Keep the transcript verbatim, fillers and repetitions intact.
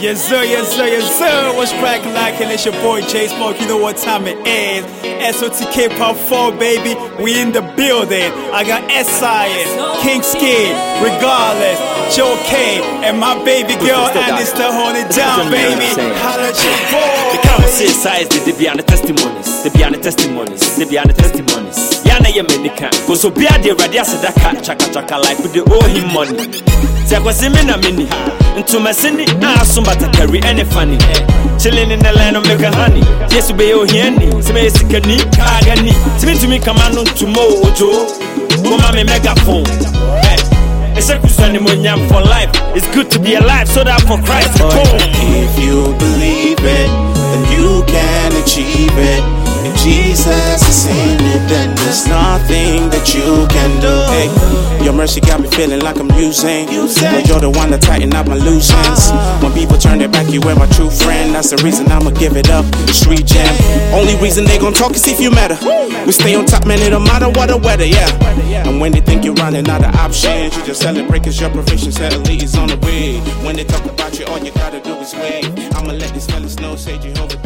Yes sir, yes sir, yes sir. What's cracking like and it's your boy J Smoke. You know what time it is. S O T K Part four, baby. We in the building. I got S I N, King Skid, Regardless, Joe K, and my baby girl Andy still holding it down, baby. Holla at your boy. The conversation size, they be on the testimonies. They be on the testimonies. They be on the testimonies. Yana Yamenika. Go so be a dear Radia Sadaka, Chaka Chaka, like with the owe him money. Zakwazimina mini. Into my city, I assume but I carry any funny. Chilling in the land of make a honey. Yes, be your henny. Some sick and neat, Kagani. Spin to me, come on to Mojo. Mama megaphone. It's a question for life. It's good to be alive, so that for Christ. If you believe it, then you can achieve it. If Jesus is in it, then there's nothing that you can do. Hey, your mercy got me feeling like I'm using. But you're the one that tighten up my loose ends. When people turn their back, you were my true friend. That's the reason I'ma give it up. Street jam. Only reason they gon' talk is if you matter. We stay on top, man, it don't matter what the weather, yeah. And when they think you're running out of options, you just celebrate cause your proficiency is on the way. When they talk about you, all you gotta do is wait. I'ma let these fellas know, say Jehovah.